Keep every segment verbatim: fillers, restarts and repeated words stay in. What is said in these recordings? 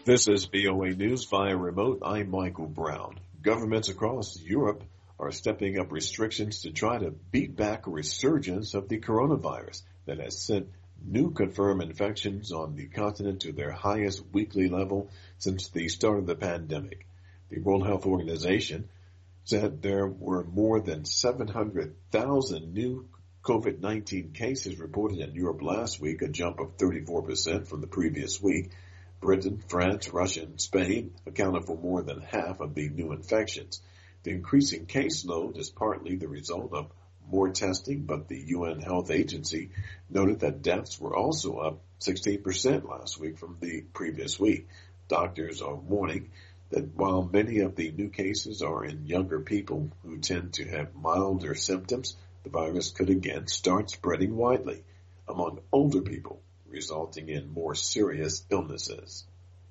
This is V O A News via remote. I'm Michael Brown. Governments across Europe are stepping up restrictions to try to beat back a resurgence of the coronavirus that has sent new confirmed infections on the continent to their highest weekly level since the start of the pandemic. The World Health Organization said there were more than seven hundred thousand new COVID nineteen cases reported in Europe last week, a jump of thirty-four percent from the previous week. Britain, France, Russia, and Spain accounted for more than half of the new infections. The increasing caseload is partly the result of more testing, but the U N Health Agency noted that deaths were also up sixteen percent last week from the previous week. Doctors are warning that while many of the new cases are in younger people who tend to have milder symptoms, the virus could again start spreading widely among older people, resulting in more serious illnesses.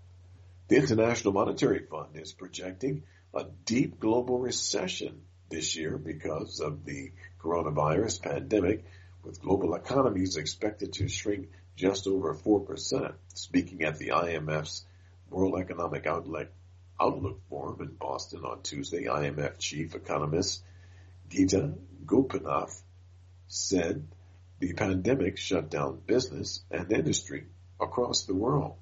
The International Monetary Fund is projecting a deep global recession this year because of the coronavirus pandemic, with global economies expected to shrink just over four percent. Speaking at the I M F's World Economic Outlook, Outlook Forum in Boston on Tuesday, I M F chief economist Gita Gopinath said the pandemic shut down business and industry across the world.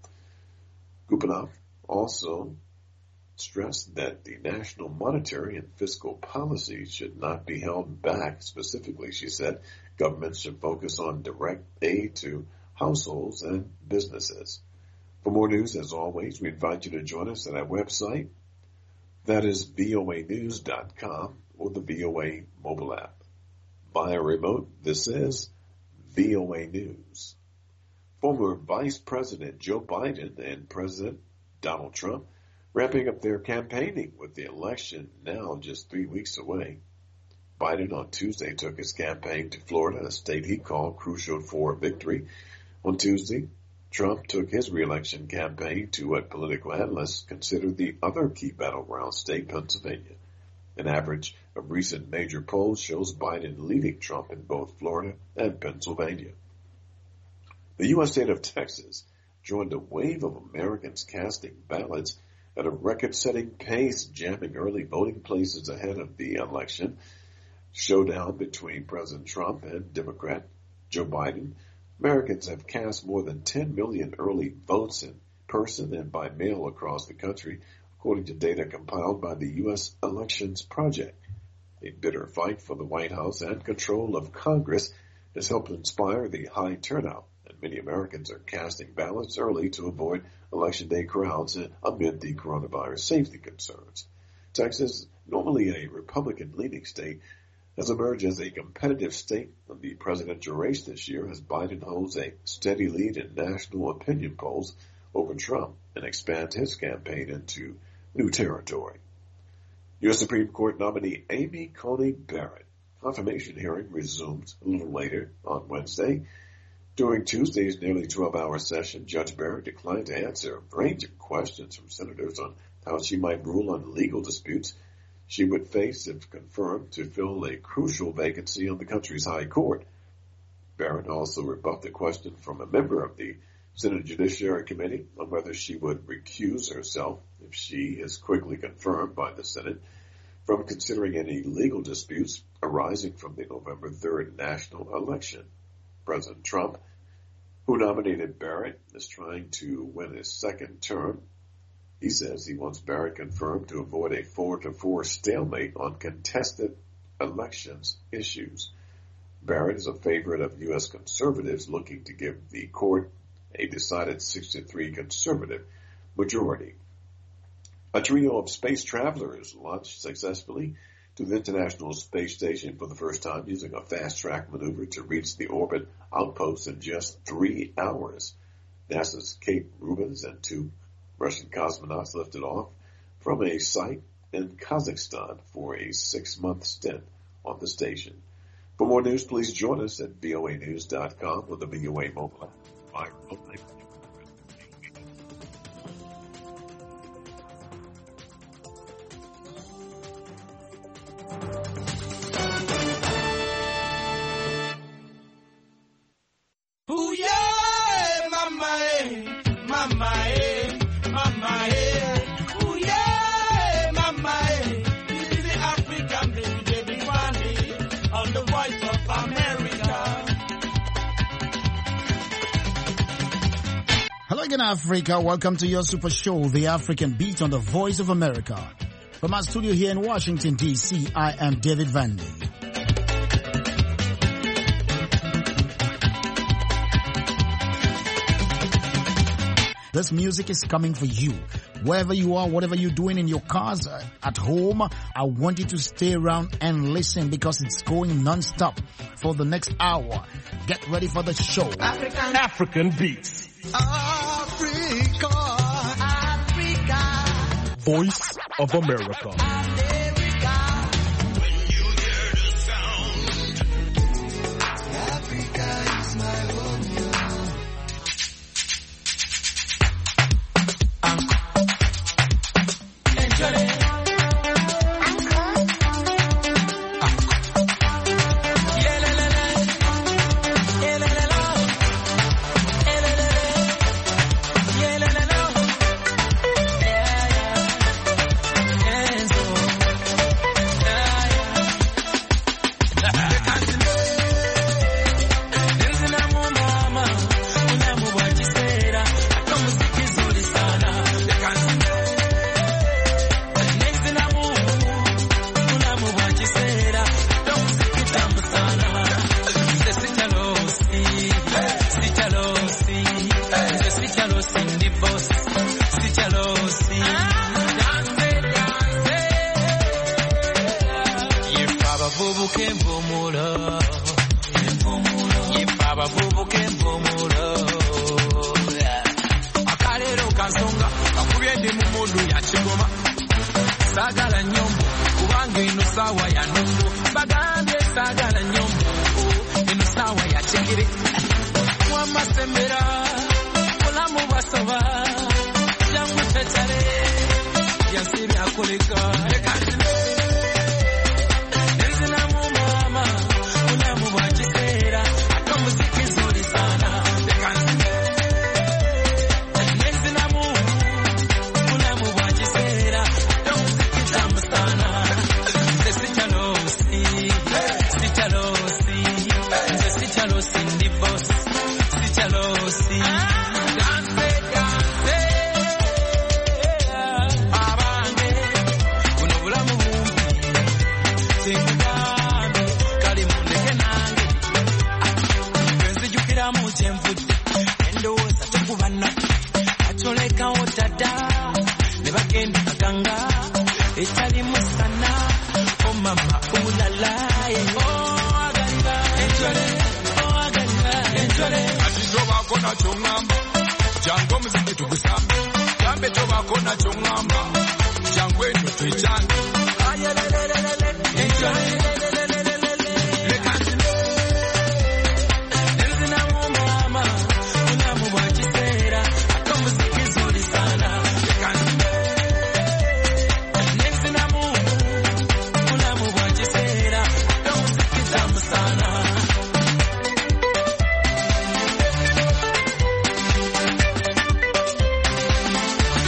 Gopinath also stressed that the national monetary and fiscal policy should not be held back. Specifically, she said, governments should focus on direct aid to households and businesses. For more news, as always, we invite you to join us at our website. That is V O A news dot com or the V O A mobile app. Via remote, this is V O A News. Former Vice President Joe Biden and President Donald Trump ramping up their campaigning with the election now just three weeks away. Biden on Tuesday took his campaign to Florida, a state he called crucial for victory. On Tuesday, Trump took his re-election campaign to what political analysts consider the other key battleground state, Pennsylvania. An average of recent major polls shows Biden leading Trump in both Florida and Pennsylvania. The U S state of Texas joined a wave of Americans casting ballots at a record-setting pace, jamming early voting places ahead of the election showdown between President Trump and Democrat Joe Biden. Americans have cast more than ten million early votes in person and by mail across the country, according to data compiled by the U S Elections Project. A bitter fight for the White House and control of Congress has helped inspire the high turnout, and many Americans are casting ballots early to avoid Election Day crowds amid the coronavirus safety concerns. Texas, normally a Republican-leaning state, has emerged as a competitive state of the presidential race this year as Biden holds a steady lead in national opinion polls over Trump and expands his campaign into new territory. U S Supreme Court nominee Amy Coney Barrett confirmation hearing resumes a little later on Wednesday. During Tuesday's nearly twelve-hour session, Judge Barrett declined to answer a range of questions from senators on how she might rule on legal disputes she would face if confirmed to fill a crucial vacancy on the country's high court. Barrett also rebuffed a question from a member of the Senate Judiciary Committee on whether she would recuse herself if she is quickly confirmed by the Senate from considering any legal disputes arising from the November third national election. President Trump, who nominated Barrett, is trying to win his second term. He says he wants Barrett confirmed to avoid a four to four stalemate on contested elections issues. Barrett is a favorite of U S conservatives looking to give the court a decided six to three conservative majority. A trio of space travelers launched successfully to the International Space Station for the first time using a fast-track maneuver to reach the orbit outpost in just three hours. NASA's Kate Rubins and two Russian cosmonauts lifted off from a site in Kazakhstan for a six-month stint on the station. For more news, please join us at V O A news dot com or the V O A mobile app. Ooh, yeah, mama, eh, mama, eh, mama. Hello again, Africa. Welcome to your super show, The African Beat on the Voice of America. From our studio here in Washington, D C, I am David Vandy. This music is coming for you. Wherever you are, whatever you're doing in your cars, uh, at home, I want you to stay around and listen because it's going non-stop for the next hour. Get ready for the show. African, African Beats. Africa. Africa. Voice of America. America. When you hear the sound, Africa is my home.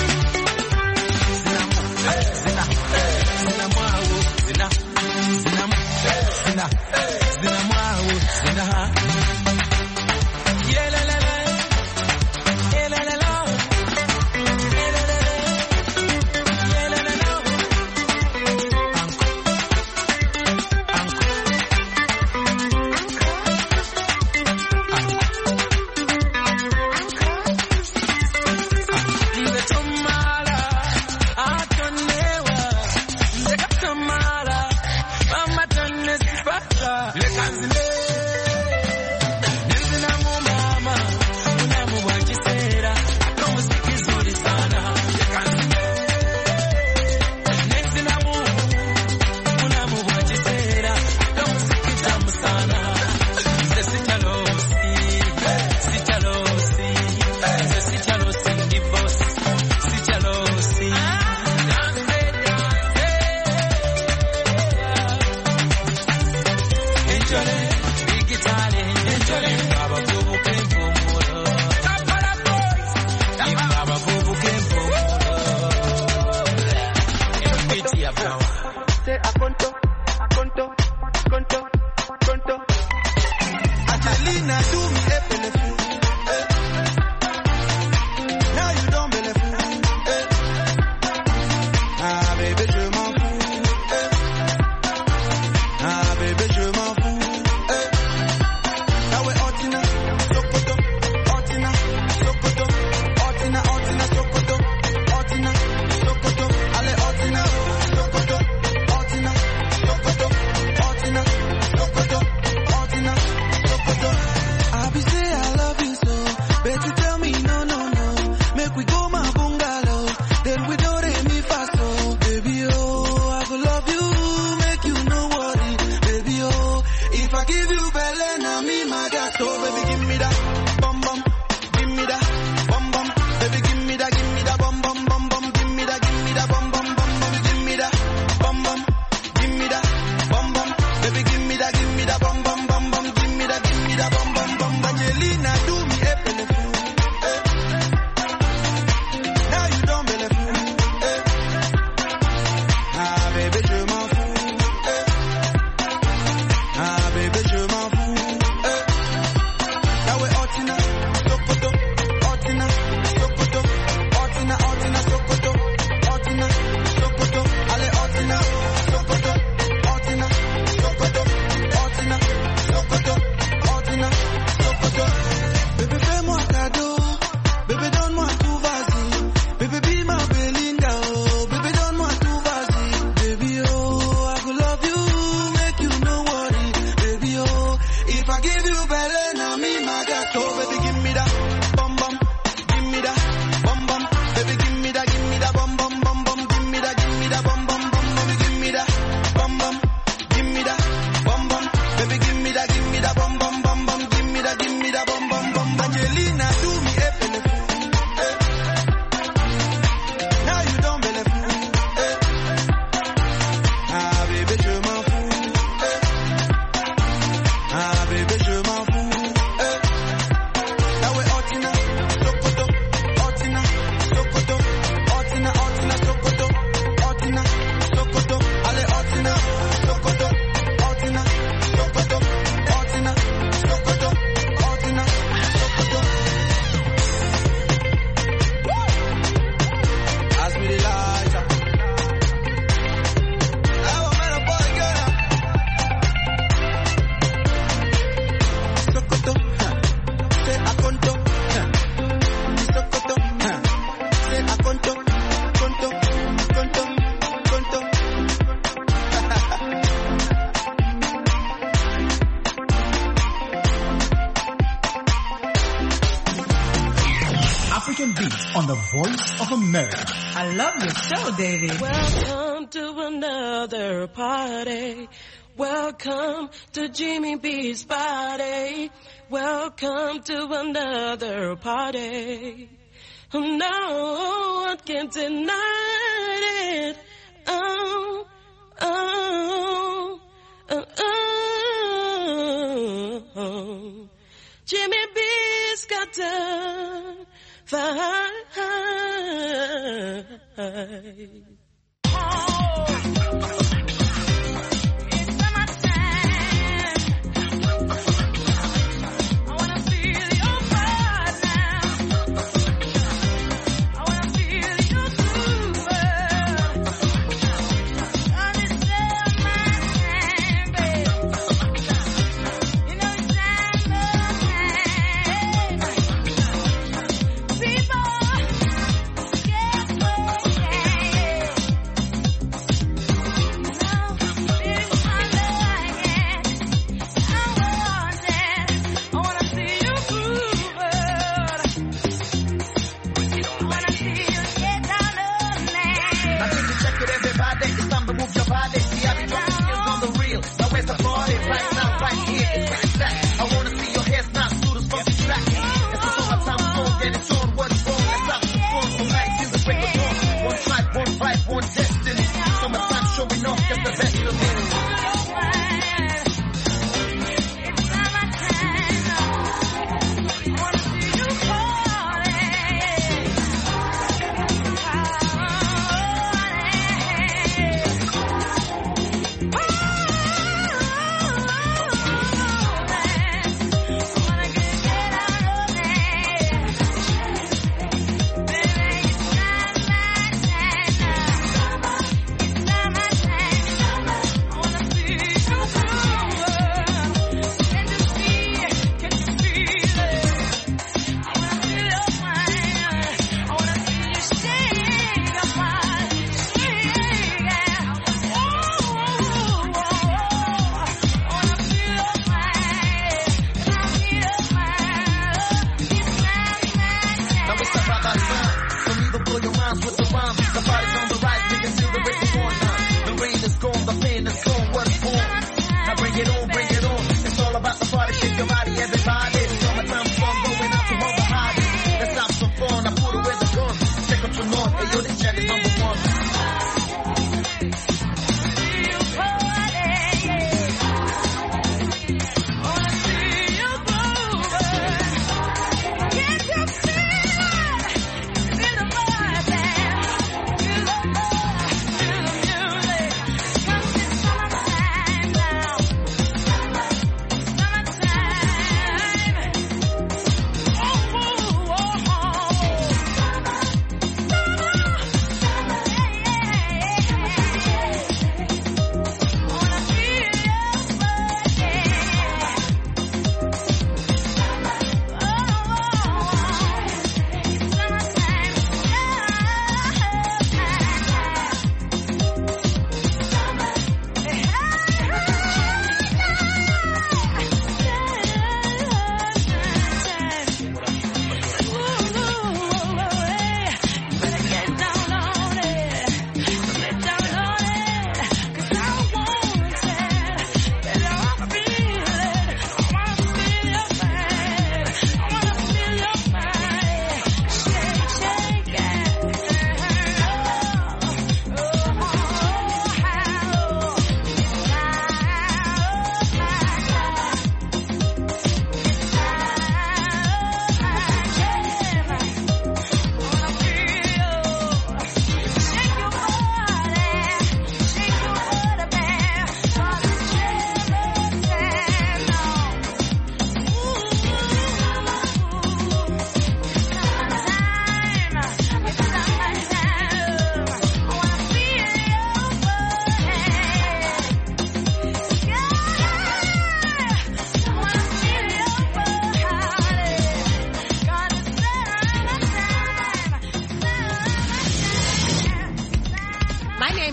Zina Angelina, do me a bellefou. Eh. Now you don't bellefou. Eh. Ah, baby, je m'en fous. Eh. Ah, baby, je m'en fous. Eh. Now we're Otina, Sokoto, Otina, Sokoto, Otina, Otina, Sokoto, Otina, Sokoto, allez, Otina, Sokoto, Otina, Sokoto, Otina, Sokoto, Otina, Sokoto. Bébé, fais-moi cadeau, bébé, donne-moi tout, vas-y. Bébé, be my Belinda, oh, bébé, donne-moi tout, vas-y. Baby, oh, I could love you, make you no worry. Baby, oh, if I give you belly, now me, my gato. Baby, give me that, bum bum, give me that, bum bum. Baby, give me that, give me that, bum bum, bum bum. Give me that, give me that, bum bum, bum. Baby, give me that, bum bum, give me that, bum bum. Baby, give me that, give me that, bum bum, bum bum. Give me that, give me that, bum bum, bum. Angelina, do me a bellefou. Eh. Now you don't bellefou. Eh. Ah, baby, je m'en fous. Eh. Ah, baby, je m'en fous. Eh. Now we're Otina, Sokoto, Otina, Sokoto, Otina, Otina, Sokoto, Otina, Sokoto, allez, Otina, Sokoto, Otina, Sokoto, Otina, Sokoto, Otina, Sokoto. Ask me the lights up. I want me to boy girl. Sokoto, huh. Say a conto, huh. Sokoto, huh. Say a conto, conto, conto, conto. African Beats on the Voice of America. I love your show, David. Welcome to another party. Welcome to Jimmy B's party. Welcome to another party. No one can deny it. Oh, oh, oh, oh. Jimmy B's got to fight.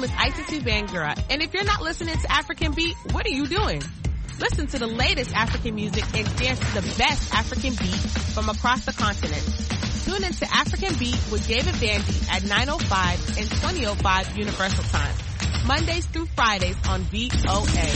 with Isisu Bangura. And if you're not listening to African Beat, what are you doing? Listen to the latest African music and dance to the best African beat from across the continent. Tune into African Beat with David Vandy at nine oh five and twenty oh five Universal Time. Mondays through Fridays on V O A.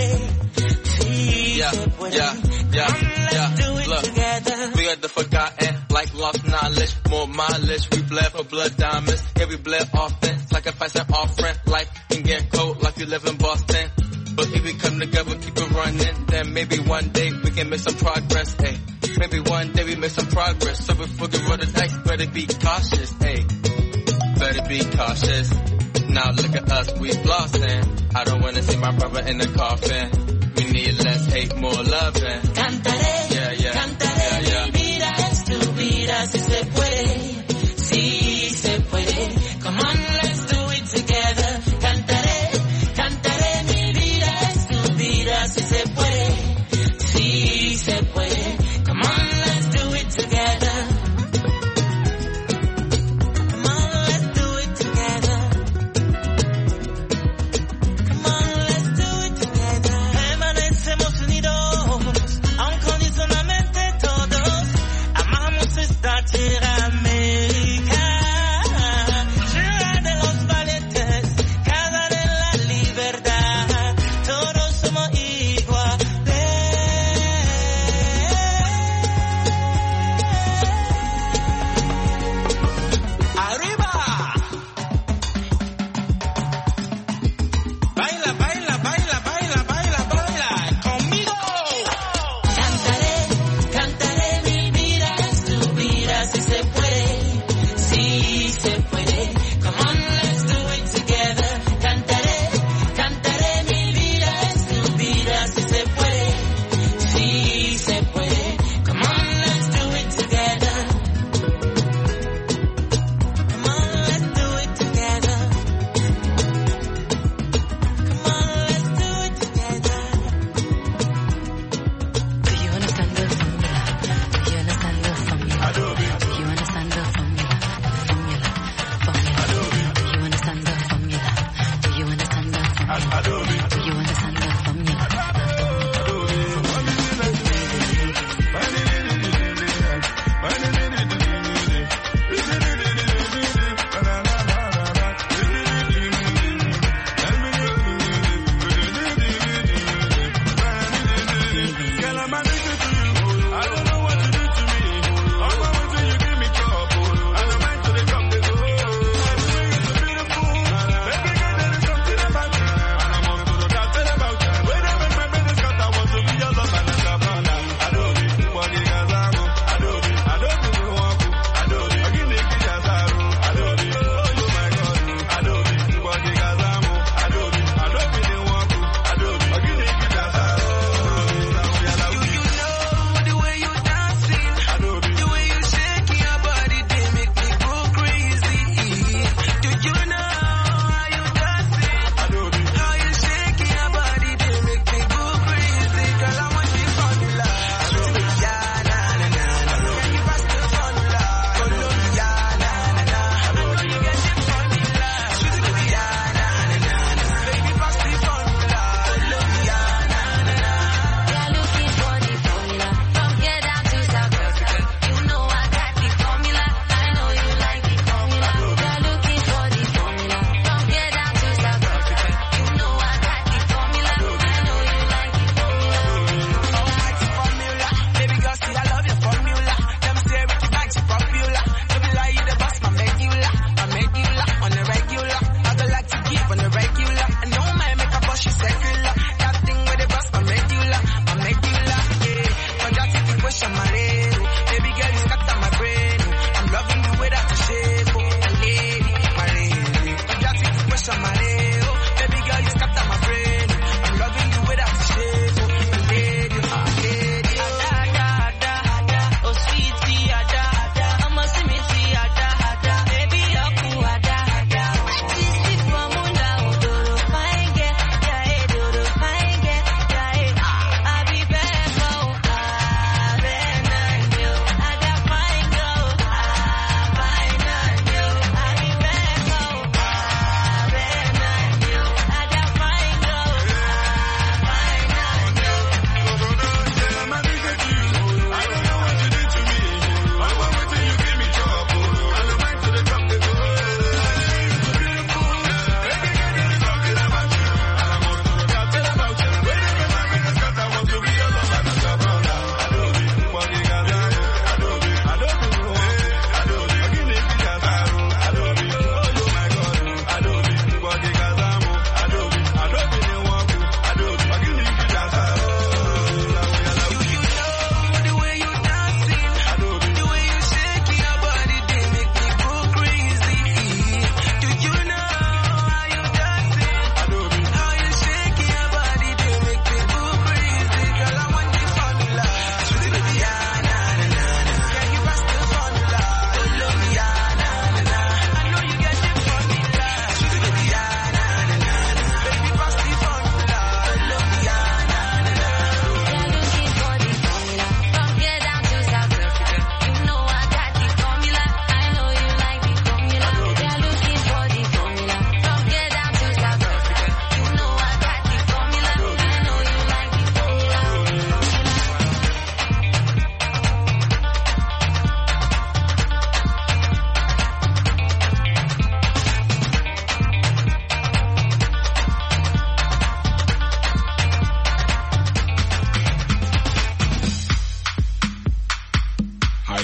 Yeah, yeah, yeah. Look, we got the forgotten blood diamonds. Yeah, we bled often, sacrifice an offering. Life can get cold like you live in Boston. But if we come together, keep it running, then maybe one day we can make some progress, hey. Maybe one day we make some progress. So before we roll the dice, better be cautious, hey. Better be cautious. Now look at us, we flossing. I don't wanna see my brother in the coffin. We need less hate, more loving. Cantaré, yeah, yeah, cantaré, yeah, yeah. Mi vida es tu vida, si se puede, si se puede. Come on, let's do it together. Cantaré, cantaré, mi vida es tu vida, si se puede, si se puede. Come on, let's do it together. Come on, let's do it together. Come on, let's do it together. Permanecemos unidos, incondicionalmente todos. Amamos esta tierra.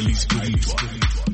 espiritual.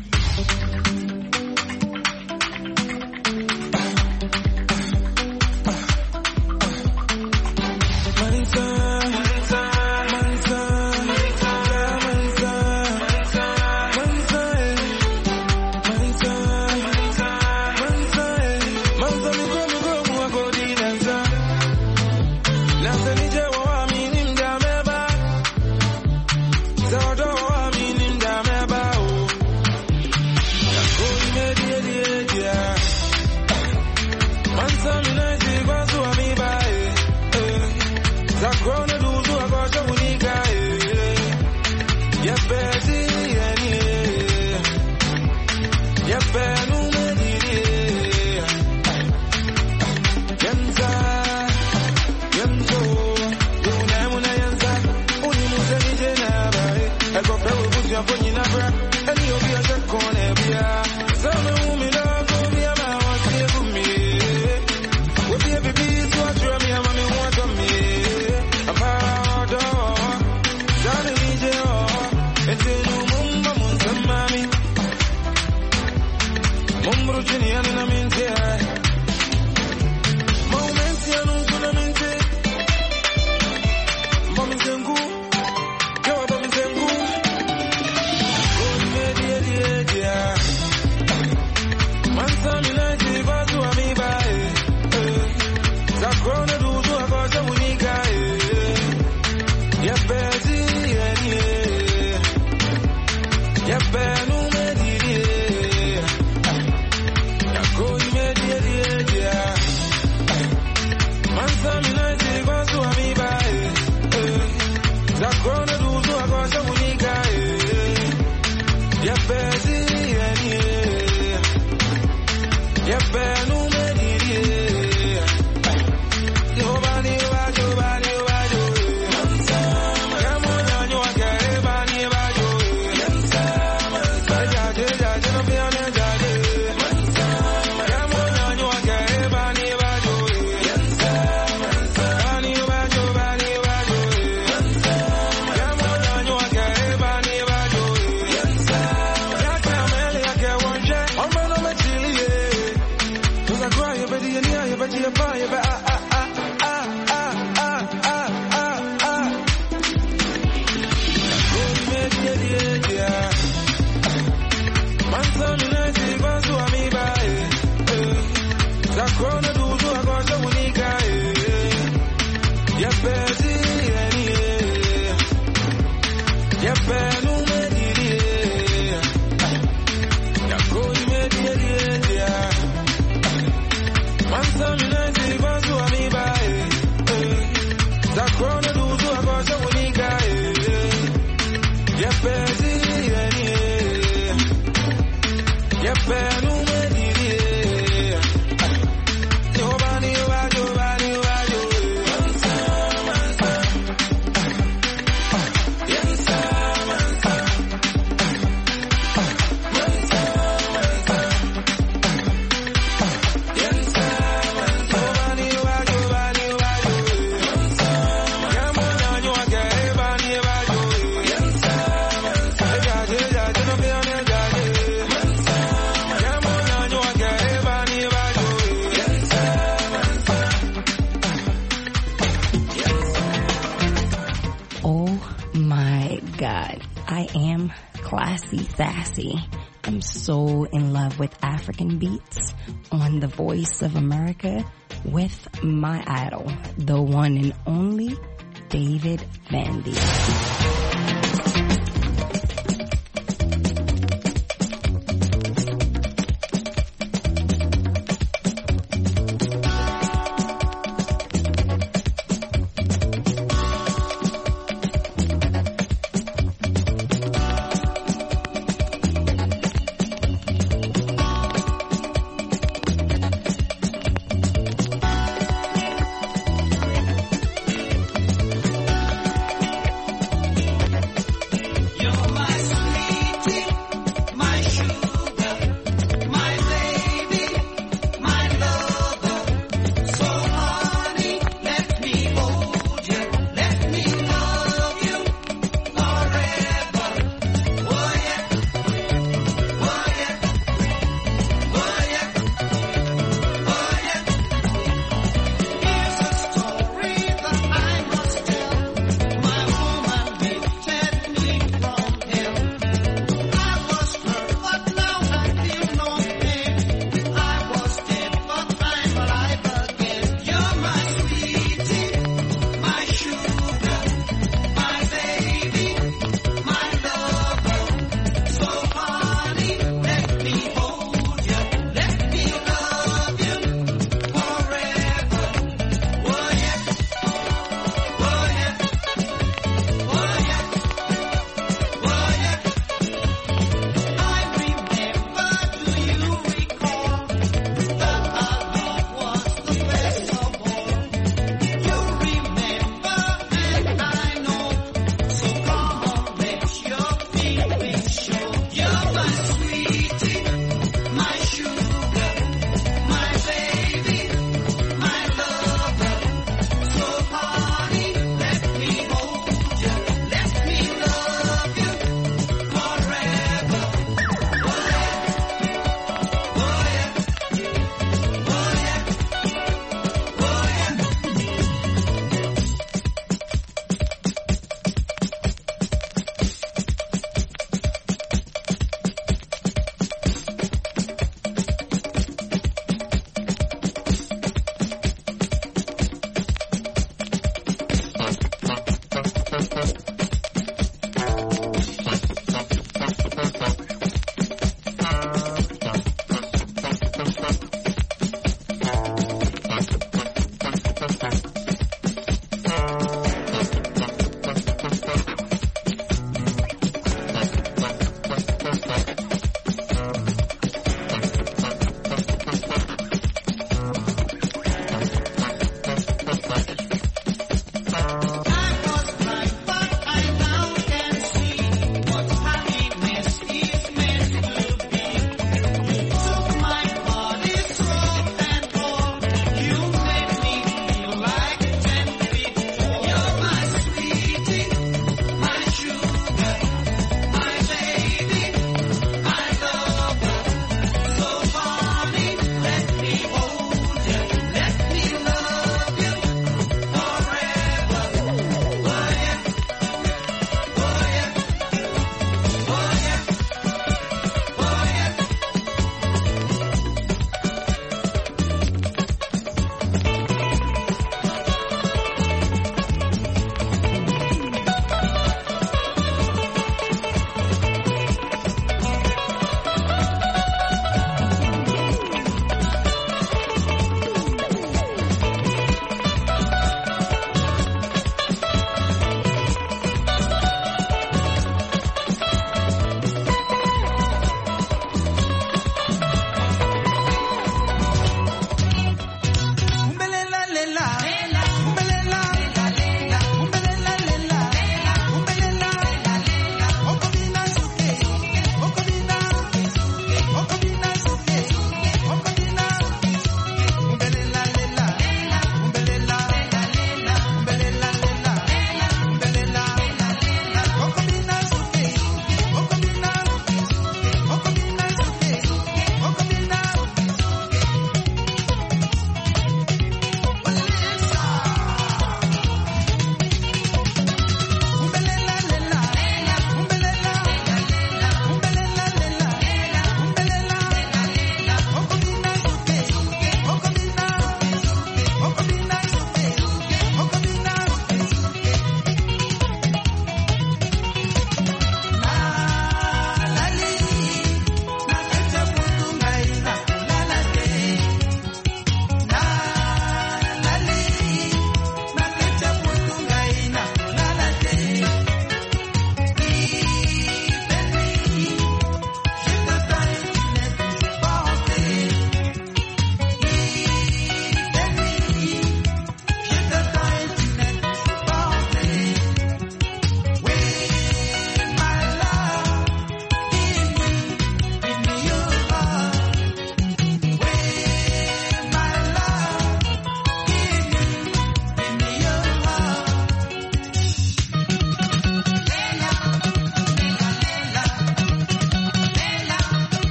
Sassy. I'm so in love with African beats on the Voice of America with my idol, the one and only David Vandy.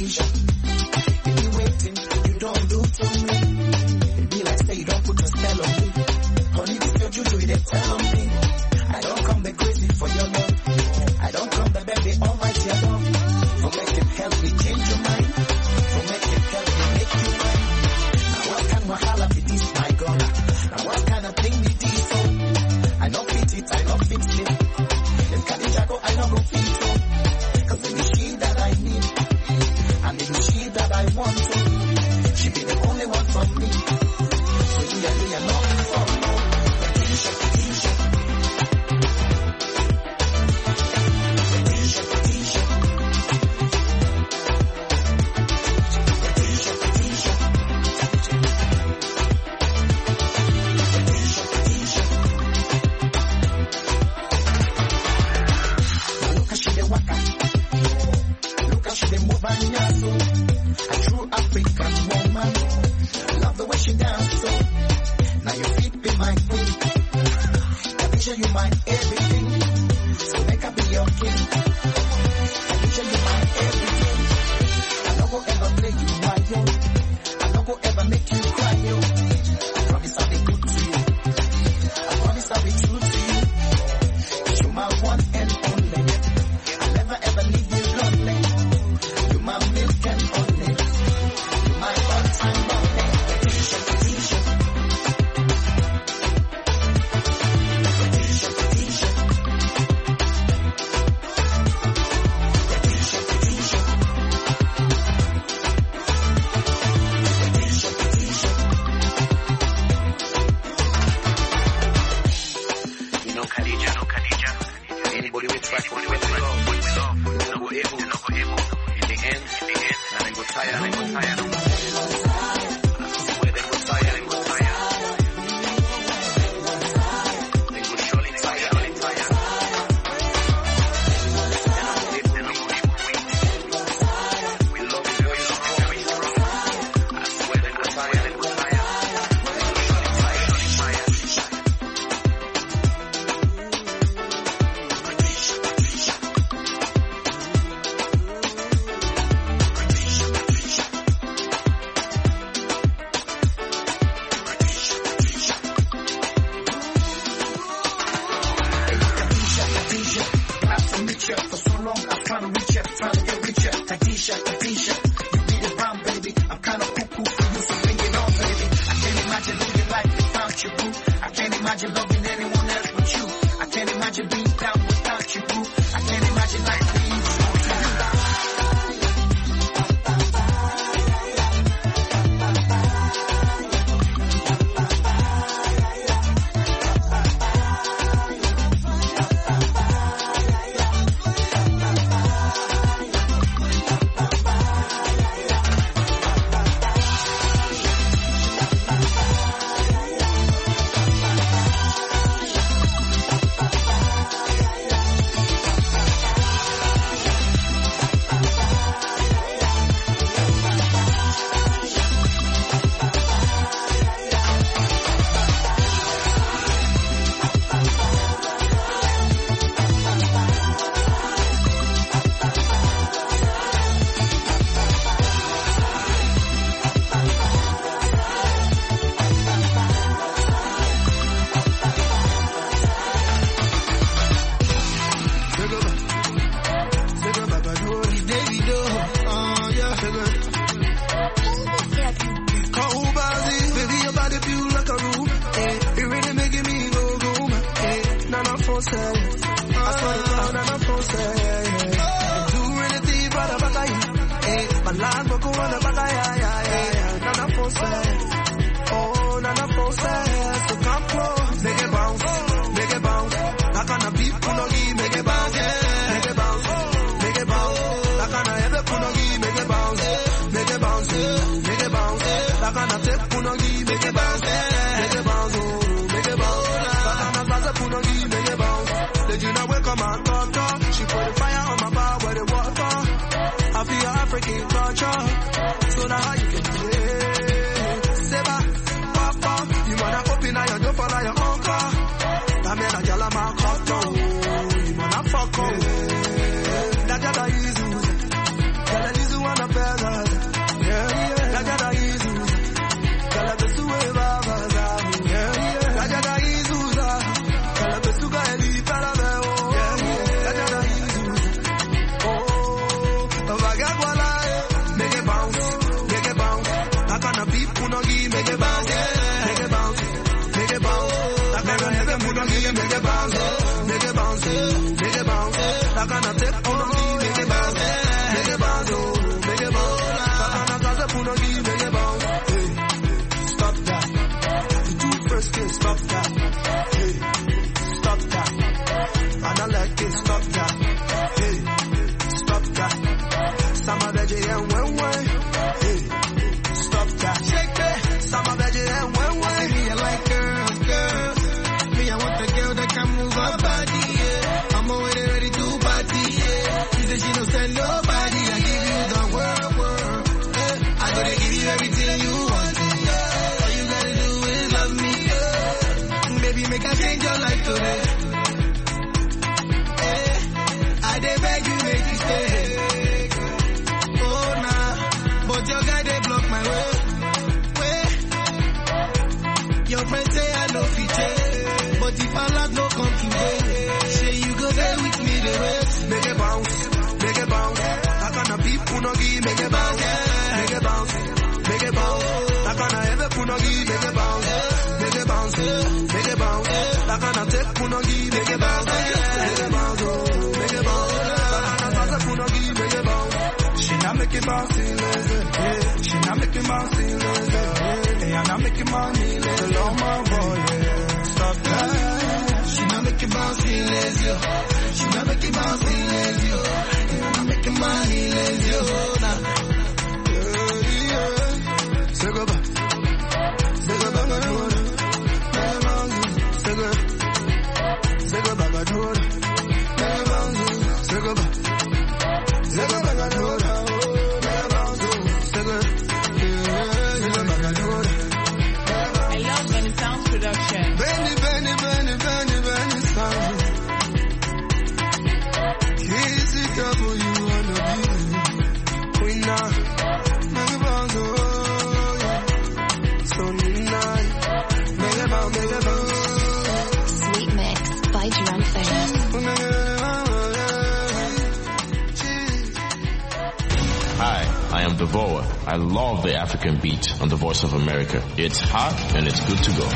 Khadijah. If you waiting, you don't do to me. It be like say you don't put a spell on me. Honey, this your juju, they tell on me. I don't come the crazy for your love. I don't come the baby almighty above. For make it help me change your mind. For make it help me make you mine. Now what kind of wahala be this, my God? Now what kind of thing be this, oh? I know fit it, I know fix it. If Khadijah go, I know go fit it. Cause it is she that I need. And it is she that I want to. She be the only one for me. So you are doing nothing for me. Khadijah, Khadijah. A true African woman. Love the way she dances so. Now your feet be my queen. Khadijah, you my everything. So make her be your king. Khadijah, you my everything. I don't go ever play you while yo. I don't go ever make you cry yo. I promise I'll be good to you. I promise I'll be true to you. You're my one and only. I'll never ever leave you lonely. My milk and honey, my one-time money. Khadijah, Khadijah. Khadijah, Khadijah. Khadijah, Khadijah. Khadijah, Khadijah. You know Khadijah, know Khadijah. Anybody with track, anybody with love, with love, you know go able, you know go able. In the end, in the end, and then go tired, and then go tired. I swear they go tired, they go tired. They go surely tired, surely tired. And I'm going to we love you very strong, very strong. I swear they go tired, they go tired. They go surely tired, surely tired. For so long, I'm trying to reach out, trying to get richer. Khadijah, Khadijah, you be the bomb, baby. I'm kind of cuckoo for you, so bring it on, baby. I can't imagine living life without you, boo. I can't imagine loving anyone else but you. I can't imagine being down without you, boo. I can't imagine life being true to you. Oh, Nana process, so come close, make it bounce, make it bounce. Like on a beat, punogi, make it bounce, make it bounce, make it bounce. Like on a heavy punogi, make it bounce, make it bounce, make it bounce. Like on a tip punogi, make it bounce, make it bounce, make it bounce. Like on a salsa punogi, make it bounce. Did you know we come and talk, talk? She put the fire on my bar where the water. I feel African culture, so now how you can do it. Seba, Papa, you wanna open up your door for your uncle. That man a yalla man cut down, you wanna fuck up. That yalla is you, yalla is you wanna bear. punagi, make it bounce, make it bounce, make it bounce. Like on a heavy punagi, make it bounce, make it bounce, make it bounce. Like on a take punagi, make it bounce, make it bounce, make it bounce. Like on a taza punagi, make it bounce. She not make it bounce, yeah. She not make it bounce, yeah. Hey, I'm not making money, let alone my boy, yeah. Stop that. She not make it bounce, yeah. She not make it bounce, yeah. Hey, I'm not making money, let you now. Yeah, yeah. Say goodbye. Say goodbye, I do it. Say goodbye. Say goodbye, I do it. Say goodbye. Say goodbye, I do it. Production. Benny, Benny, Benny, Benny, Benny sound. Easy couple, you wanna be queen now. Make it bounce, oh yeah. So nice. Make it bounce, make it bounce. Sweet Mix by Drum Hi, I am Devora. I love the African beat on the Voice of America. It's hot and it's good to go.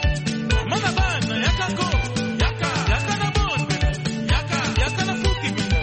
Yaka, yaka na fuki.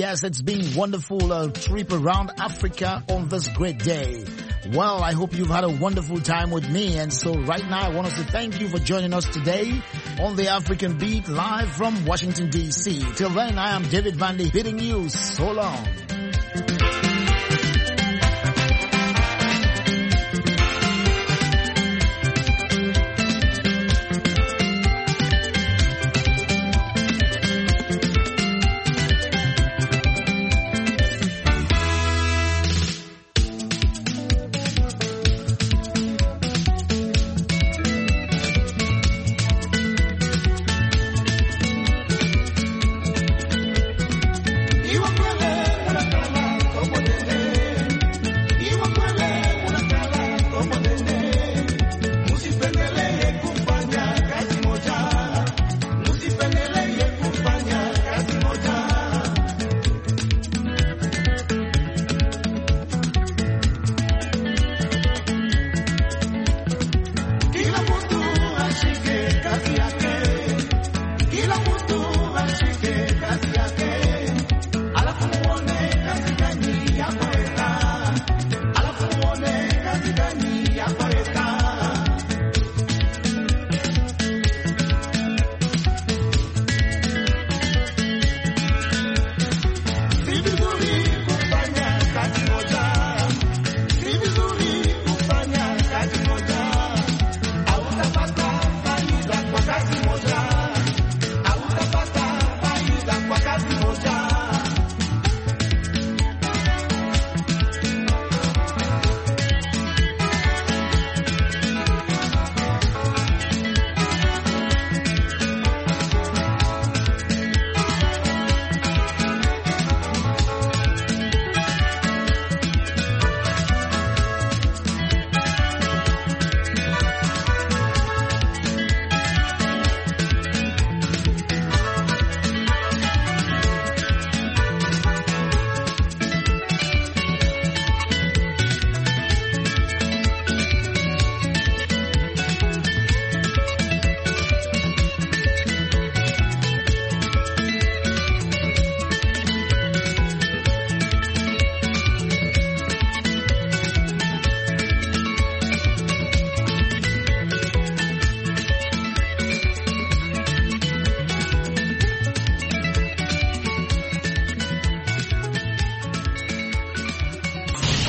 Yes, it's been wonderful uh, trip around Africa on this great day. Well, I hope you've had a wonderful time with me. And so right now, I want us to thank you for joining us today on the African Beat live from Washington, D C. Till then, I am David Vandy bidding you so long.